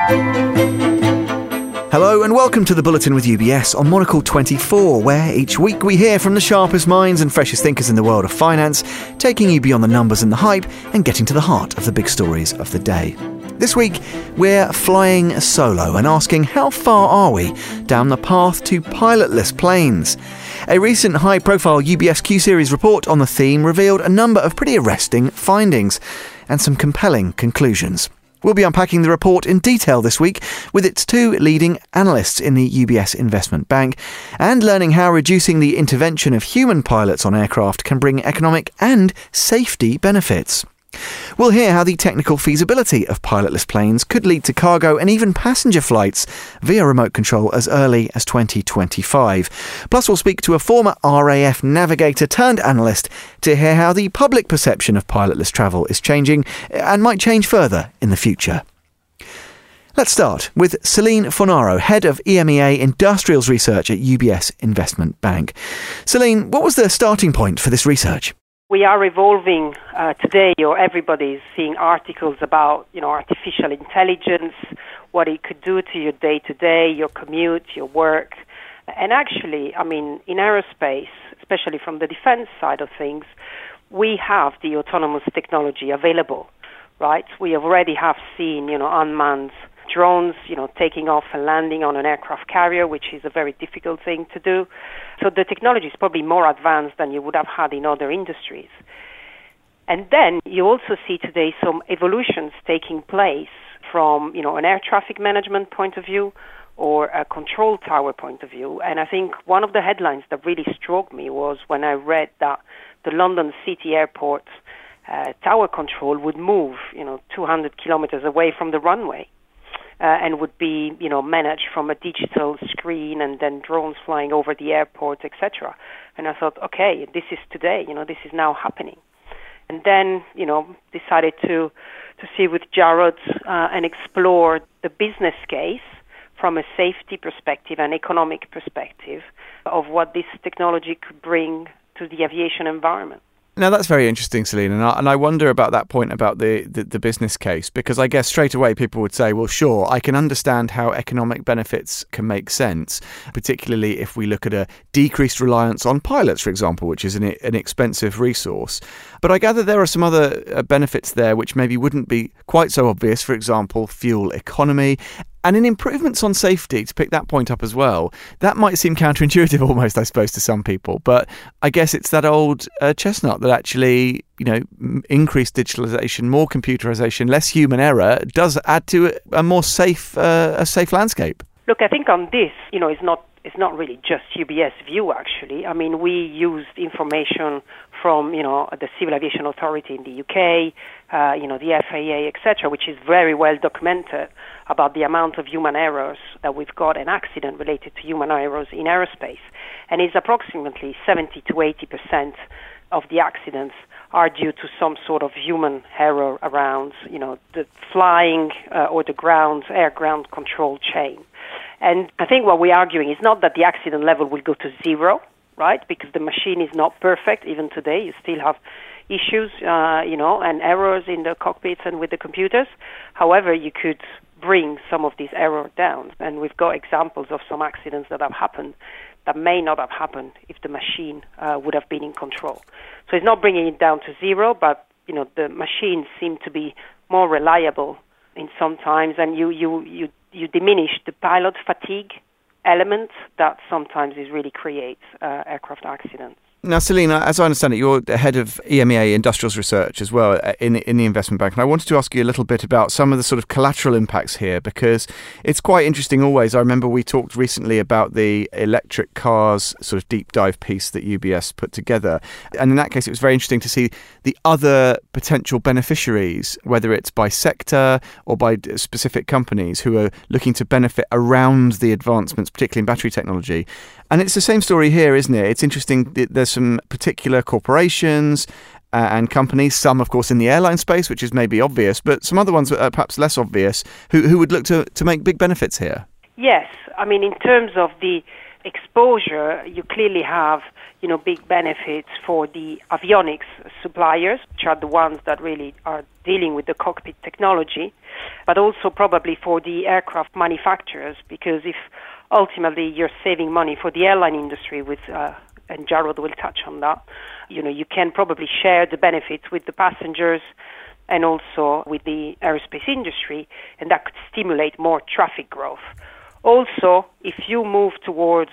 Hello and welcome to the Bulletin with UBS on Monocle 24, where each week we hear from the sharpest minds and freshest thinkers in the world of finance, taking you beyond the numbers and the hype and getting to the heart of the big stories of the day. This week, we're flying solo and asking how far are we down the path to pilotless planes? A recent high-profile UBS Q-Series report on the theme revealed a number of pretty arresting findings and some compelling conclusions. We'll be unpacking the report in detail this week with its two leading analysts in the UBS Investment Bank and learning how reducing the intervention of human pilots on aircraft can bring economic and safety benefits. We'll hear how the technical feasibility of pilotless planes could lead to cargo and even passenger flights via remote control as early as 2025. Plus, we'll speak to a former RAF navigator turned analyst to hear how the public perception of pilotless travel is changing and might change further in the future. Let's start with Celine Fornaro, Head of EMEA Industrials Research at UBS Investment Bank. Celine, what was the starting point for this research? We are evolving today, or everybody's seeing articles about, artificial intelligence, what it could do to your day-to-day, your commute, your work. And actually, in aerospace, especially from the defense side of things, we have the autonomous technology available, right? We already have seen, unmanned drones, taking off and landing on an aircraft carrier, which is a very difficult thing to do. So the technology is probably more advanced than you would have had in other industries. And then you also see today some evolutions taking place from, an air traffic management point of view or a control tower point of view. And I think one of the headlines that really struck me was when I read that the London City Airport tower control would move, 200 kilometers away from the runway. And would be, managed from a digital screen and then drones flying over the airport, etc. And I thought, okay, this is today, this is now happening. And then, decided to see with Jared and explore the business case from a safety perspective and economic perspective of what this technology could bring to the aviation environment. Now, that's very interesting, Celine, and I wonder about that point about the business case, because I guess straight away people would say, well, sure, I can understand how economic benefits can make sense, particularly if we look at a decreased reliance on pilots, for example, which is an expensive resource. But I gather there are some other benefits there which maybe wouldn't be quite so obvious, for example, fuel economy. And in improvements on safety, to pick that point up as well, that might seem counterintuitive almost, I suppose, to some people. But I guess it's that old chestnut that actually, increased digitalization, more computerization, less human error does add to a more safe landscape. Look, I think on this, it's not really just UBS view, actually. We used information from, the Civil Aviation Authority in the UK, the FAA, etc., which is very well documented about the amount of human errors that we've got and accident related to human errors in aerospace. And it's approximately 70 to 80% of the accidents are due to some sort of human error around, the flying or the air-ground control chain. And I think what we're arguing is not that the accident level will go to zero, right? Because the machine is not perfect. Even today, you still have issues, and errors in the cockpits and with the computers. However, you could bring some of these errors down. And we've got examples of some accidents that have happened that may not have happened if the machine would have been in control. So it's not bringing it down to zero, but, the machines seem to be more reliable in some times, and you diminish the pilot fatigue element that sometimes really creates aircraft accidents. Now, Celine, as I understand it, you're the head of EMEA Industrials Research as well in the investment bank. And I wanted to ask you a little bit about some of the sort of collateral impacts here, because it's quite interesting always. I remember we talked recently about the electric cars sort of deep dive piece that UBS put together. And in that case, it was very interesting to see the other potential beneficiaries, whether it's by sector or by specific companies who are looking to benefit around the advancements, particularly in battery technology. And it's the same story here, isn't it? It's interesting that there's some particular corporations and companies, some, of course, in the airline space, which is maybe obvious, but some other ones that are perhaps less obvious, who would look to make big benefits here. Yes. In terms of the exposure, you clearly have, big benefits for the avionics suppliers, which are the ones that really are dealing with the cockpit technology. but also probably for the aircraft manufacturers, because if ultimately you're saving money for the airline industry with and Jarrod will touch on that, you can probably share the benefits with the passengers and also with the aerospace industry, and that could stimulate more traffic growth. Also, if you move towards,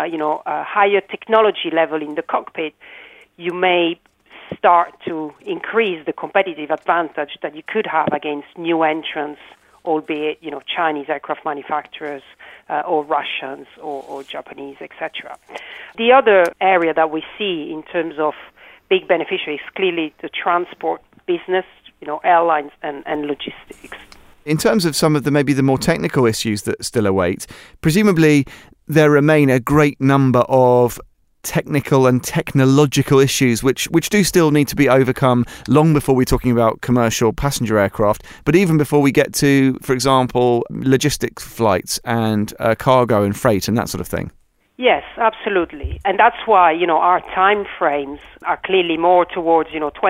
a higher technology level in the cockpit, you may start to increase the competitive advantage that you could have against new entrants, albeit, Chinese aircraft manufacturers or Russians or Japanese, etc. The other area that we see in terms of big beneficiaries is clearly the transport business, airlines and logistics. In terms of some of the more technical issues that still await, presumably there remain a great number of technical and technological issues which do still need to be overcome long before we're talking about commercial passenger aircraft, but even before we get to, for example, logistics flights and cargo and freight and that sort of thing. Yes, absolutely. And that's why, our time frames are clearly more towards,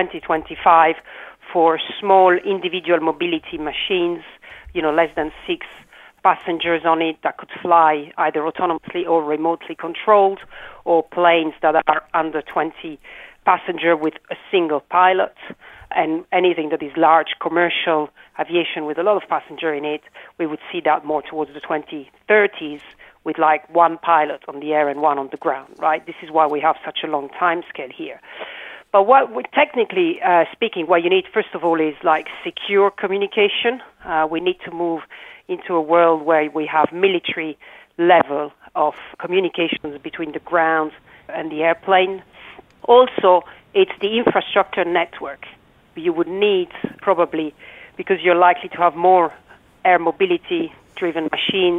2025 for small individual mobility machines, less than 6 passengers on it that could fly either autonomously or remotely controlled, or planes that are under 20 passengers with a single pilot, and anything that is large commercial aviation with a lot of passengers in it, we would see that more towards the 2030s with like one pilot on the air and one on the ground, right? This is why we have such a long time scale here. But technically speaking, what you need, first of all, is like secure communication. We need to move into a world where we have military level of communications between the ground and the airplane. Also, it's the infrastructure network. You would need probably, because you're likely to have more air mobility-driven machines,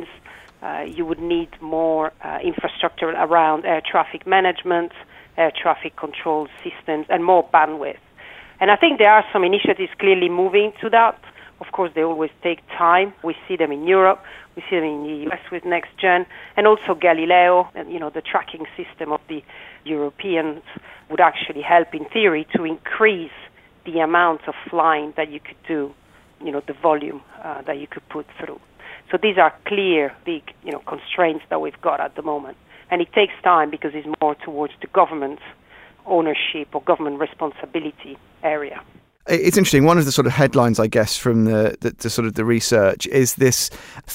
you would need more infrastructure around air traffic management, air traffic control systems, and more bandwidth. And I think there are some initiatives clearly moving to that. Of course, they always take time. We see them in Europe, we see them in the US with NextGen, and also Galileo, and the tracking system of the Europeans would actually help, in theory, to increase the amount of flying that you could do, the volume that you could put through. So these are clear, big, constraints that we've got at the moment. And it takes time because it's more towards the government ownership or government responsibility area. It's interesting. One of the sort of headlines, I guess, from the sort of the research is this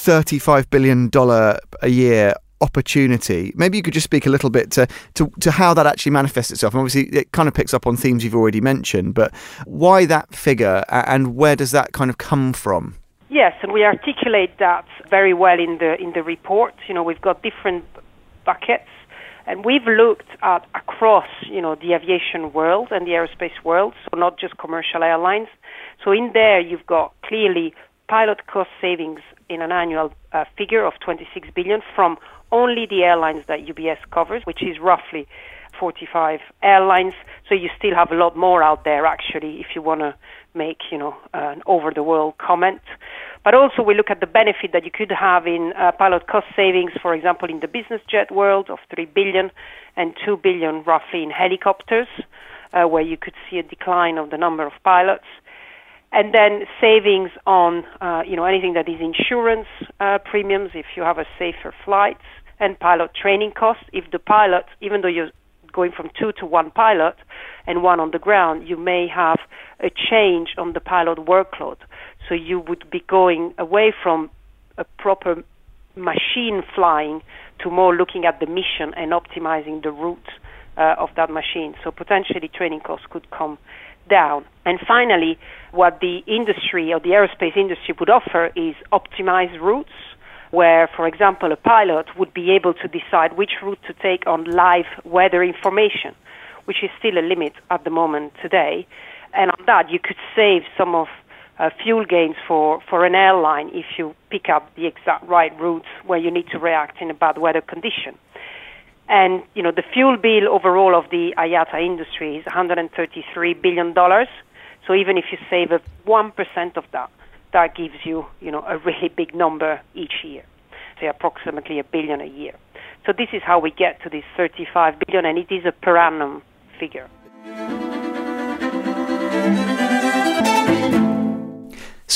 $35 billion a year opportunity. Maybe you could just speak a little bit to how that actually manifests itself. And obviously, it kind of picks up on themes you've already mentioned, but why that figure and where does that kind of come from? Yes, and we articulate that very well in the report. We've got different buckets, and we've looked at across, the aviation world and the aerospace world, so not just commercial airlines. So in there, you've got clearly pilot cost savings in an annual figure of $26 billion from only the airlines that UBS covers, which is roughly 45 airlines. So you still have a lot more out there, actually, if you want to make, an over-the-world comment. But also we look at the benefit that you could have in pilot cost savings, for example, in the business jet world of $3 billion and $2 billion roughly in helicopters, where you could see a decline of the number of pilots. And then savings on, anything that is insurance premiums, if you have a safer flight, and pilot training costs. If the pilot, even though you're going from 2 to 1 pilot and 1 on the ground, you may have a change on the pilot workload. So you would be going away from a proper machine flying to more looking at the mission and optimizing the route of that machine. So potentially training costs could come down. And finally, what the industry or the aerospace industry would offer is optimized routes, where, for example, a pilot would be able to decide which route to take on live weather information, which is still a limit at the moment today. And on that, you could save some of fuel gains for an airline if you pick up the exact right routes where you need to react in a bad weather condition. And, the fuel bill overall of the IATA industry is $133 billion. So even if you save 1% of that, that gives you, a really big number each year, say approximately $1 billion a year. So this is how we get to this $35 billion, and it is a per annum figure.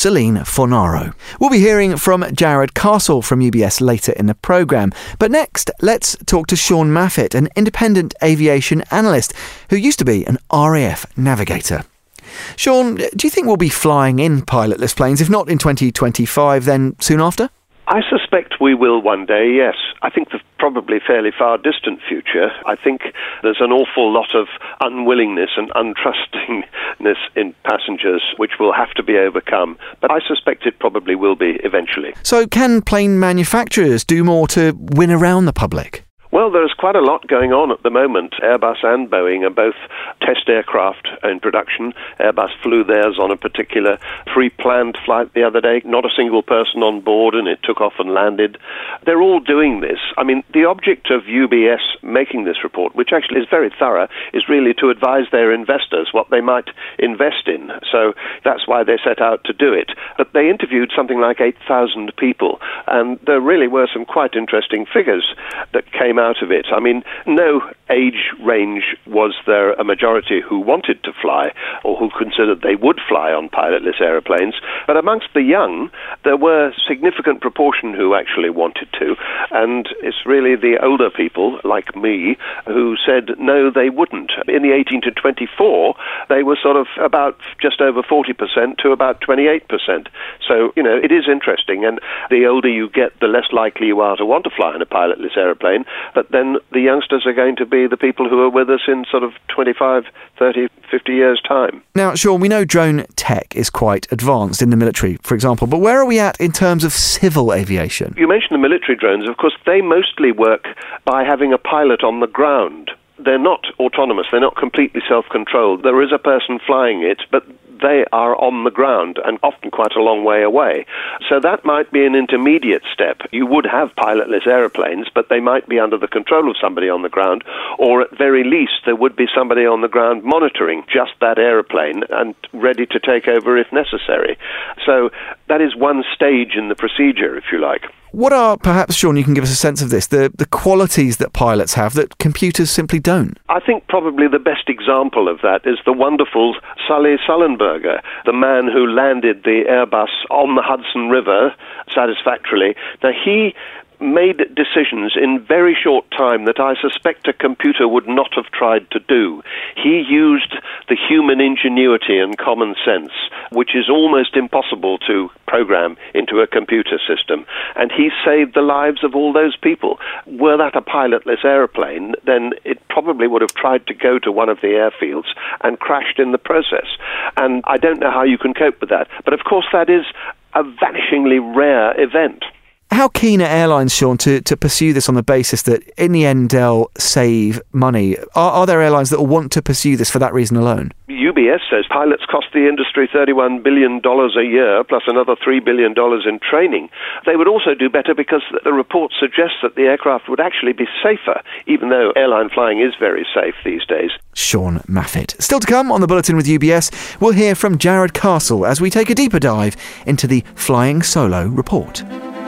Celine Fornaro. We'll be hearing from Jared Castle from UBS later in the programme. But next, let's talk to Sean Maffitt, an independent aviation analyst who used to be an RAF navigator. Sean, do you think we'll be flying in pilotless planes, if not in 2025, then soon after? I suspect we will one day, yes. I think the probably fairly far distant future. I think there's an awful lot of unwillingness and untrustingness in passengers which will have to be overcome. But I suspect it probably will be eventually. So can plane manufacturers do more to win around the public? Well, there's quite a lot going on at the moment. Airbus and Boeing are both test aircraft in production. Airbus flew theirs on a particular pre-planned flight the other day. Not a single person on board, and it took off and landed. They're all doing this. I mean, the object of UBS making this report, which actually is very thorough, is really to advise their investors what they might invest in. So that's why they set out to do it. But they interviewed something like 8,000 people, and there really were some quite interesting figures that came out of it. I mean, no age range was there a majority who wanted to fly or who considered they would fly on pilotless aeroplanes, but amongst the young, there were a significant proportion who actually wanted to, and it's really the older people, like me, who said no, they wouldn't. In the 18 to 24, they were sort of about just over 40% to about 28%. So, you know, it is interesting, and the older you get, the less likely you are to want to fly in a pilotless aeroplane. But then the youngsters are going to be the people who are with us in sort of 25, 30, 50 years' time. Now, Sean, we know drone tech is quite advanced in the military, for example, but where are we at in terms of civil aviation? You mentioned the military drones. Of course, they mostly work by having a pilot on the ground. They're not autonomous. They're not completely self-controlled. There is a person flying it, but they are on the ground and often quite a long way away. So that might be an intermediate step. You would have pilotless aeroplanes, but they might be under the control of somebody on the ground, or at very least there would be somebody on the ground monitoring just that aeroplane and ready to take over if necessary. So that is one stage in the procedure, if you like. What are, perhaps, Sean, you can give us a sense of this, the qualities that pilots have that computers simply don't? I think probably the best example of that is the wonderful Sully Sullenberger, the man who landed the Airbus on the Hudson River satisfactorily. Now, he made decisions in very short time that I suspect a computer would not have tried to do. He used the human ingenuity and common sense, which is almost impossible to program into a computer system. And he saved the lives of all those people. Were that a pilotless aeroplane, then it probably would have tried to go to one of the airfields and crashed in the process. And I don't know how you can cope with that. But of course, that is a vanishingly rare event. How keen are airlines, Sean, to pursue this on the basis that in the end they'll save money? Are there airlines that will want to pursue this for that reason alone? UBS says pilots cost the industry $31 billion a year, plus another $3 billion in training. They would also do better because the report suggests that the aircraft would actually be safer, even though airline flying is very safe these days. Sean Maffitt. Still to come on the Bulletin with UBS, we'll hear from Jared Castle as we take a deeper dive into the Flying Solo report.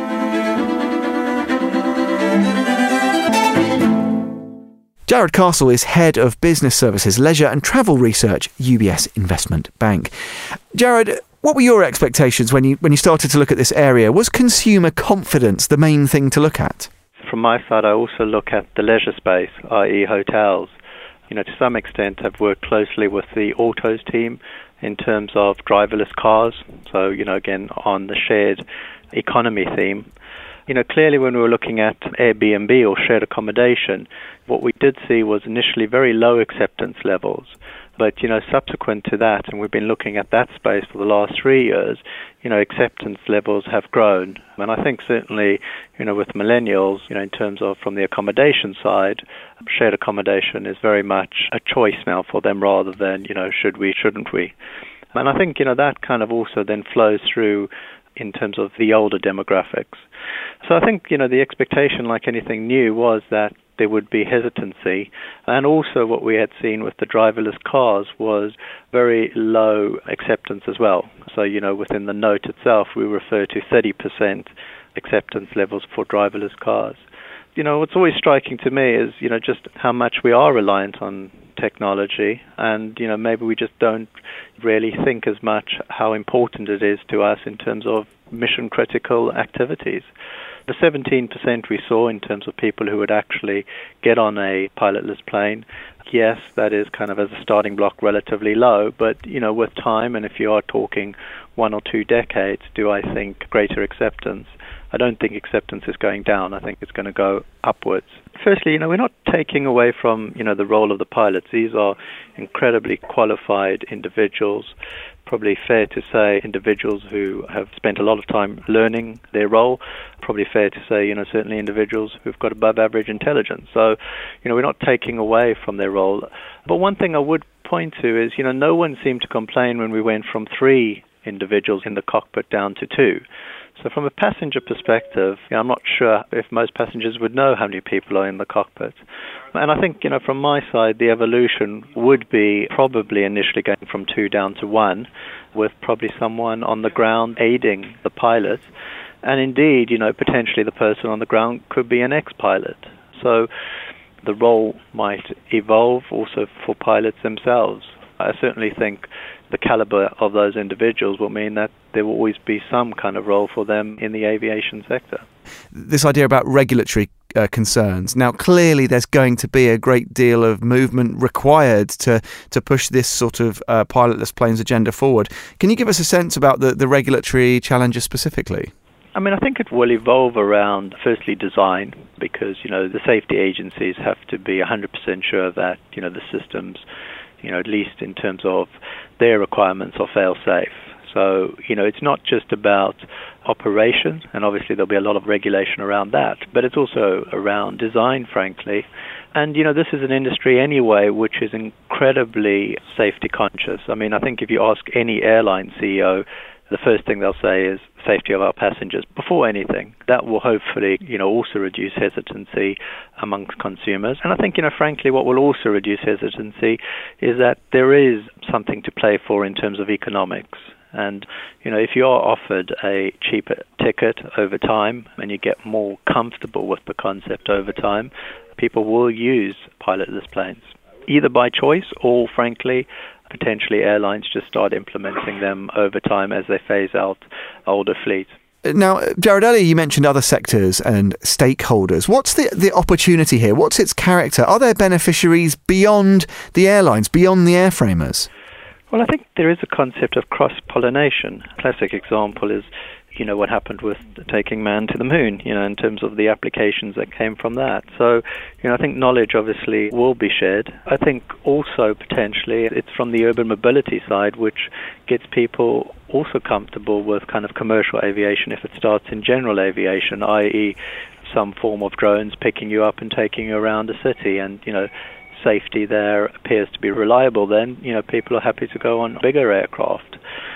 Jared Castle is Head of Business Services, Leisure and Travel Research, UBS Investment Bank. Jared, what were your expectations when you started to look at this area? Was consumer confidence the main thing to look at? From my side, I also look at the leisure space, i.e. hotels. You know, to some extent, I've worked closely with the autos team in terms of driverless cars. So, you know, again, on the shared economy theme. You know, clearly when we were looking at Airbnb or shared accommodation, what we did see was initially very low acceptance levels. But, you know, subsequent to that, and we've been looking at that space for the last 3 years, you know, acceptance levels have grown. And I think certainly, you know, with millennials, you know, in terms of from the accommodation side, shared accommodation is very much a choice now for them rather than, you know, should we, shouldn't we? And I think, you know, that kind of also then flows through in terms of the older demographics. So I think, you know, the expectation, like anything new, was that there would be hesitancy. And also what we had seen with the driverless cars was very low acceptance as well. So, you know, within the note itself, we refer to 30% acceptance levels for driverless cars. what's always striking to me is, just how much we are reliant on technology, and, maybe we just don't really think as much how important it is to us in terms of mission-critical activities. The 17% we saw in terms of people who would actually get on a pilotless plane, yes, that is kind of as a starting block relatively low, but, with time, and if you are talking 1 or 2 decades, do I think greater acceptance? I don't think acceptance is going down. I think it's going to go upwards. Firstly, we're not taking away from, the role of the pilots. These are incredibly qualified individuals, probably fair to say individuals who have spent a lot of time learning their role, probably fair to say, certainly individuals who've got above average intelligence. So, we're not taking away from their role. But one thing I would point to is, no one seemed to complain when we went from 3 individuals in the cockpit down to 2. So from a passenger perspective, I'm not sure if most passengers would know how many people are in the cockpit. And I think, from my side, the evolution would be probably initially going from 2 down to 1, with probably someone on the ground aiding the pilot. And indeed, potentially the person on the ground could be an ex-pilot. So the role might evolve also for pilots themselves. I certainly think the caliber of those individuals will mean that there will always be some kind of role for them in the aviation sector. This idea about regulatory concerns. Now, clearly there's going to be a great deal of movement required to push this sort of pilotless planes agenda forward. Can you give us a sense about the regulatory challenges specifically? I think it will evolve around, firstly, design, because, the safety agencies have to be 100% sure that, the systems, at least in terms of their requirements, are fail-safe. So, it's not just about operation, and obviously there'll be a lot of regulation around that, but it's also around design, frankly. And, this is an industry anyway which is incredibly safety conscious. I think if you ask any airline CEO, the first thing they'll say is safety of our passengers before anything. That will hopefully, also reduce hesitancy amongst consumers. And I think, frankly, what will also reduce hesitancy is that there is something to play for in terms of economics. And, if you are offered a cheaper ticket over time and you get more comfortable with the concept over time, people will use pilotless planes, either by choice or, frankly, potentially airlines just start implementing them over time as they phase out older fleets. Now, Jared, earlier you mentioned other sectors and stakeholders. What's the opportunity here? What's its character? Are there beneficiaries beyond the airlines, beyond the airframers? Well, I think there is a concept of cross-pollination. A classic example is, what happened with taking man to the moon, in terms of the applications that came from that. So, I think knowledge obviously will be shared. I think also potentially it's from the urban mobility side, which gets people also comfortable with kind of commercial aviation if it starts in general aviation, i.e. some form of drones picking you up and taking you around a city, and, safety there appears to be reliable, then, people are happy to go on bigger aircraft.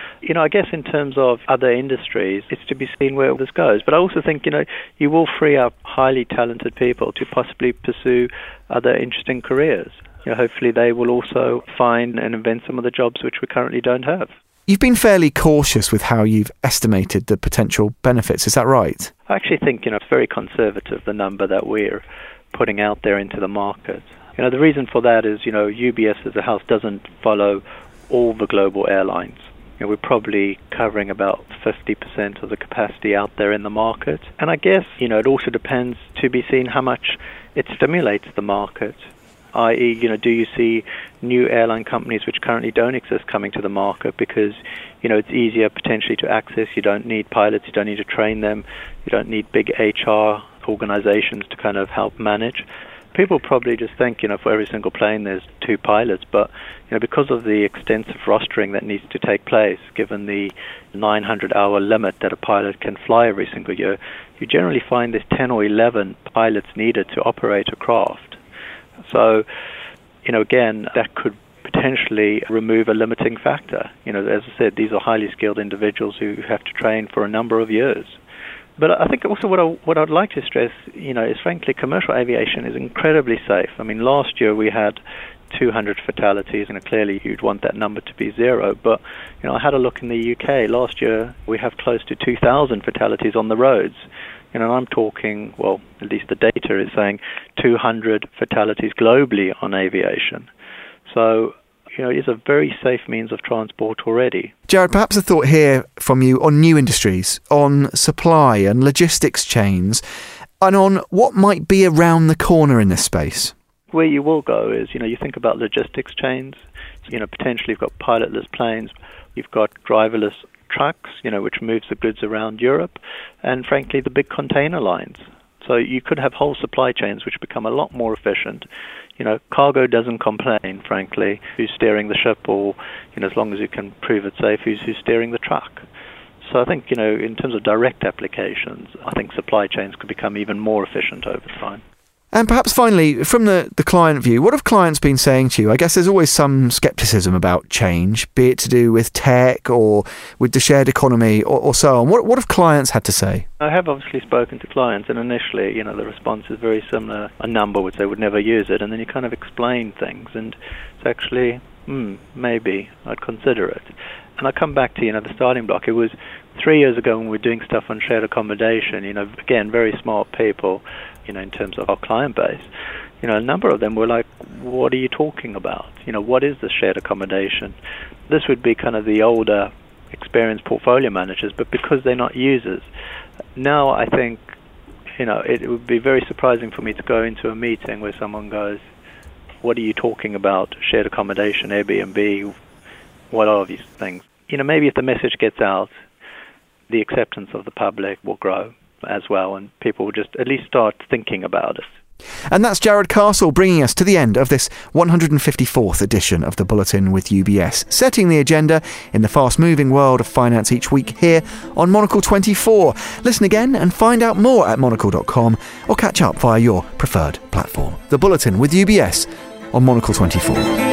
I guess in terms of other industries, it's to be seen where this goes. But I also think, you will free up highly talented people to possibly pursue other interesting careers. Hopefully they will also find and invent some of the jobs which we currently don't have. You've been fairly cautious with how you've estimated the potential benefits, is that right? I actually think, it's very conservative, the number that we're putting out there into the market. The reason for that is, UBS as a house doesn't follow all the global airlines. We're probably covering about 50% of the capacity out there in the market. And I guess, it also depends to be seen how much it stimulates the market. I.e., do you see new airline companies which currently don't exist coming to the market because, it's easier potentially to access. You don't need pilots, you don't need to train them, you don't need big HR organizations to kind of help manage. People probably just think, for every single plane there's 2 pilots, but, because of the extensive rostering that needs to take place, given the 900-hour limit that a pilot can fly every single year, you generally find there's 10 or 11 pilots needed to operate a craft. So, again, that could potentially remove a limiting factor. As I said, these are highly skilled individuals who have to train for a number of years. But I think also what I'd like to stress, is frankly commercial aviation is incredibly safe. Last year we had 200 fatalities, and clearly you'd want that number to be 0. But, I had a look in the UK. Last year we have close to 2,000 fatalities on the roads. I'm talking, well, at least the data is saying 200 fatalities globally on aviation. So, it's a very safe means of transport already. Jared, perhaps a thought here from you on new industries, on supply and logistics chains, and on what might be around the corner in this space. Where you will go is, you think about logistics chains. Potentially you've got pilotless planes, you've got driverless trucks, which moves the goods around Europe, and frankly the big container lines. So you could have whole supply chains which become a lot more efficient. Cargo doesn't complain, frankly, who's steering the ship, or, as long as you can prove it safe, who's steering the truck. So I think, in terms of direct applications, I think supply chains could become even more efficient over time. And perhaps finally, from the client view, what have clients been saying to you? I guess there's always some scepticism about change, be it to do with tech or with the shared economy or so on. What have clients had to say? I have obviously spoken to clients, and initially, the response is very similar. A number would say would never use it, and then you kind of explain things, and it's actually, maybe I'd consider it. And I come back to, the starting block. It was 3 years ago when we were doing stuff on shared accommodation, again, very smart people, in terms of our client base. A number of them were like, what are you talking about? What is the shared accommodation? This would be kind of the older, experienced portfolio managers, but because they're not users. Now I think, it would be very surprising for me to go into a meeting where someone goes, what are you talking about? Shared accommodation, Airbnb, what are these things? Maybe if the message gets out, the acceptance of the public will grow as well, and people will just at least start thinking about it. And that's Jared Castle bringing us to the end of this 154th edition of the Bulletin with UBS, setting the agenda in the fast-moving world of finance each week here on Monocle 24. Listen again and find out more at monocle.com or catch up via your preferred platform. The Bulletin with UBS on Monocle 24.